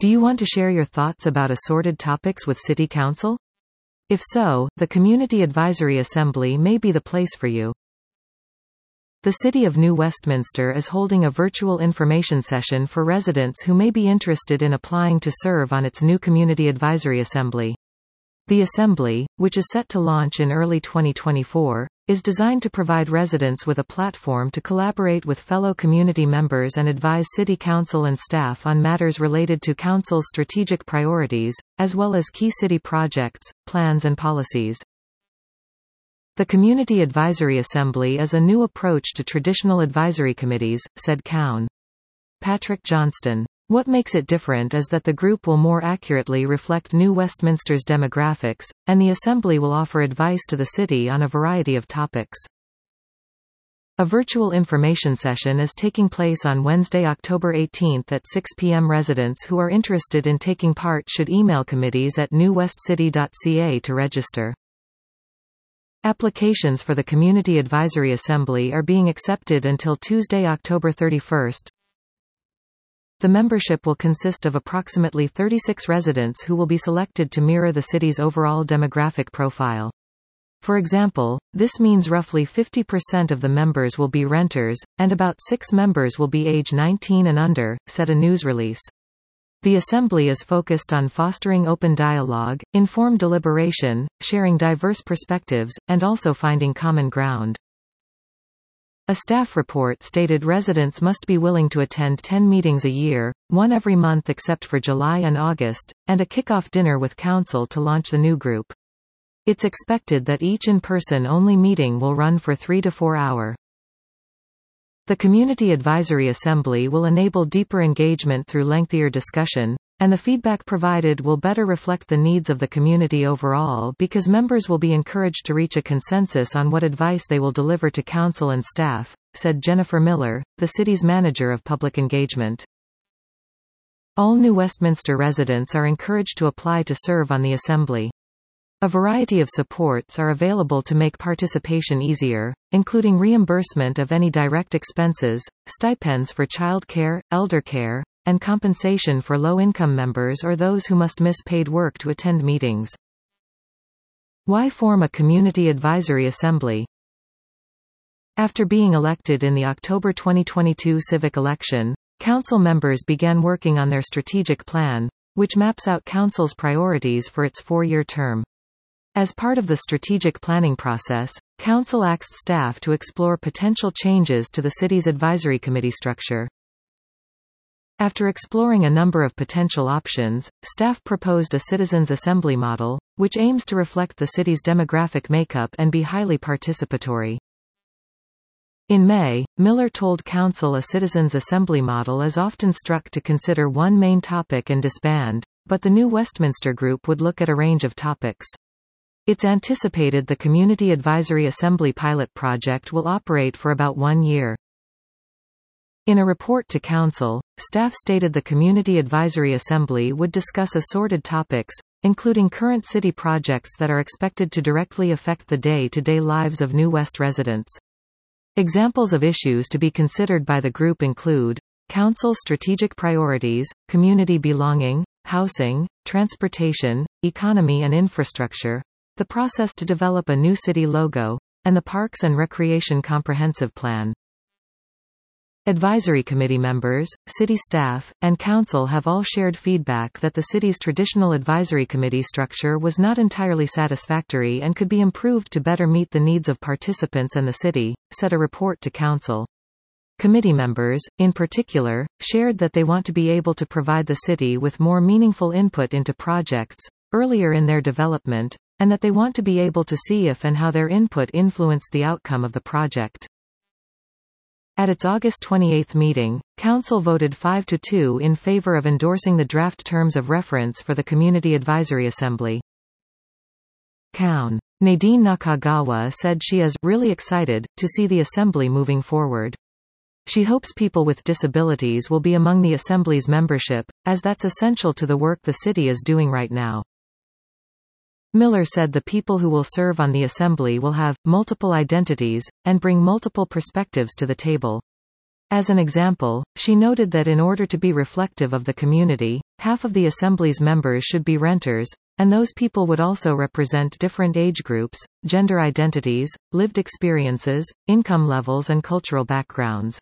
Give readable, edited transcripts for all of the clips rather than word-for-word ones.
Do you want to share your thoughts about assorted topics with City Council? If so, the Community Advisory Assembly may be the place for you. The City of New Westminster is holding a virtual information session for residents who may be interested in applying to serve on its new Community Advisory Assembly. The Assembly, which is set to launch in early 2024, is designed to provide residents with a platform to collaborate with fellow community members and advise City Council and staff on matters related to Council's strategic priorities, as well as key city projects, plans and policies. The Community Advisory Assembly is a new approach to traditional advisory committees, said Cown. Patrick Johnston. What makes it different is that the group will more accurately reflect New Westminster's demographics, and the Assembly will offer advice to the city on a variety of topics. A virtual information session is taking place on Wednesday, October 18 at 6 p.m. Residents who are interested in taking part should email committees@newwestcity.ca to register. Applications for the Community Advisory Assembly are being accepted until Tuesday, October 31. The membership will consist of approximately 36 residents who will be selected to mirror the city's overall demographic profile. For example, this means roughly 50% of the members will be renters, and about 6 members will be age 19 and under, said a news release. The Assembly is focused on fostering open dialogue, informed deliberation, sharing diverse perspectives, and also finding common ground. A staff report stated residents must be willing to attend 10 meetings a year, one every month except for July and August, and a kick-off dinner with Council to launch the new group. It's expected that each in-person only meeting will run for 3 to 4 hours. The Community Advisory Assembly will enable deeper engagement through lengthier discussion, and the feedback provided will better reflect the needs of the community overall because members will be encouraged to reach a consensus on what advice they will deliver to Council and staff, said Jennifer Miller, the city's manager of public engagement. All New Westminster residents are encouraged to apply to serve on the Assembly. A variety of supports are available to make participation easier, including reimbursement of any direct expenses, stipends for childcare, eldercare, and compensation for low-income members or those who must miss paid work to attend meetings. Why form a Community Advisory Assembly? After being elected in the October 2022 civic election, Council members began working on their strategic plan, which maps out Council's priorities for its 4-year term. As part of the strategic planning process, Council asked staff to explore potential changes to the city's advisory committee structure. After exploring a number of potential options, staff proposed a citizens' assembly model, which aims to reflect the city's demographic makeup and be highly participatory. In May, Miller told Council a citizens' assembly model is often struck to consider one main topic and disband, but the New Westminster Group would look at a range of topics. It's anticipated the Community Advisory Assembly pilot project will operate for about 1 year. In a report to Council, staff stated the Community Advisory Assembly would discuss assorted topics, including current city projects that are expected to directly affect the day-to-day lives of New West residents. Examples of issues to be considered by the group include Council's strategic priorities, community belonging, housing, transportation, economy and infrastructure, the process to develop a new city logo, and the Parks and Recreation Comprehensive Plan. Advisory committee members, city staff, and council have all shared feedback that the city's traditional advisory committee structure was not entirely satisfactory and could be improved to better meet the needs of participants and the city, said a report to council. Committee members, in particular, shared that they want to be able to provide the city with more meaningful input into projects earlier in their development, and that they want to be able to see if and how their input influenced the outcome of the project. At its August 28 meeting, Council voted 5-2 in favor of endorsing the draft terms of reference for the Community Advisory Assembly. Cown. Nadine Nakagawa said she is really excited to see the Assembly moving forward. She hopes people with disabilities will be among the Assembly's membership, as that's essential to the work the city is doing right now. Miller said the people who will serve on the Assembly will have multiple identities, and bring multiple perspectives to the table. As an example, she noted that in order to be reflective of the community, half of the Assembly's members should be renters, and those people would also represent different age groups, gender identities, lived experiences, income levels and cultural backgrounds.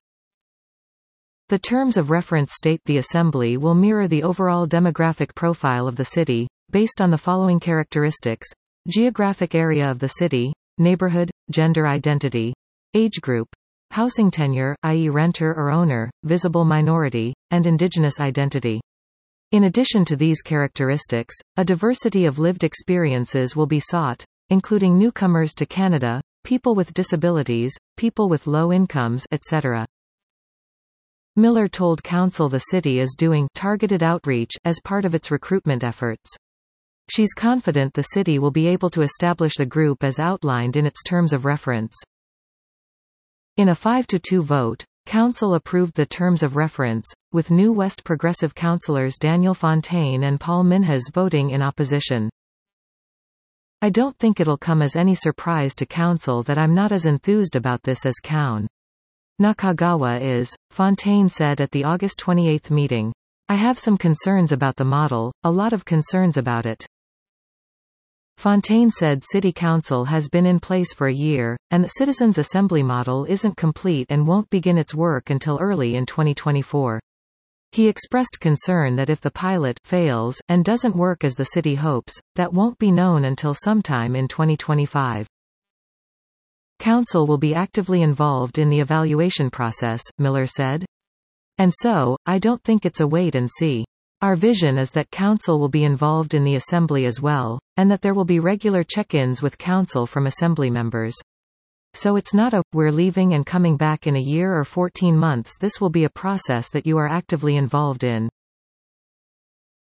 The terms of reference state the Assembly will mirror the overall demographic profile of the city, based on the following characteristics: geographic area of the city, neighborhood, gender identity, age group, housing tenure, i.e. renter or owner, visible minority, and indigenous identity. In addition to these characteristics, a diversity of lived experiences will be sought, including newcomers to Canada, people with disabilities, people with low incomes, etc. Miller told Council the city is doing targeted outreach as part of its recruitment efforts. She's confident the city will be able to establish the group as outlined in its terms of reference. In a 5-2 vote, Council approved the terms of reference, with New West Progressive councillors Daniel Fontaine and Paul Minhas voting in opposition. I don't think it'll come as any surprise to Council that I'm not as enthused about this as Count. Nakagawa is, Fontaine said at the August 28 meeting. I have some concerns about the model, a lot of concerns about it. Fontaine said City Council has been in place for a year, and the Citizens' Assembly model isn't complete and won't begin its work until early in 2024. He expressed concern that if the pilot fails and doesn't work as the city hopes, that won't be known until sometime in 2025. Council will be actively involved in the evaluation process, Miller said. And so, I don't think it's a wait and see. Our vision is that Council will be involved in the Assembly as well, and that there will be regular check-ins with Council from Assembly members. So it's not a, we're leaving and coming back in a year or 14 months. This will be a process that you are actively involved in.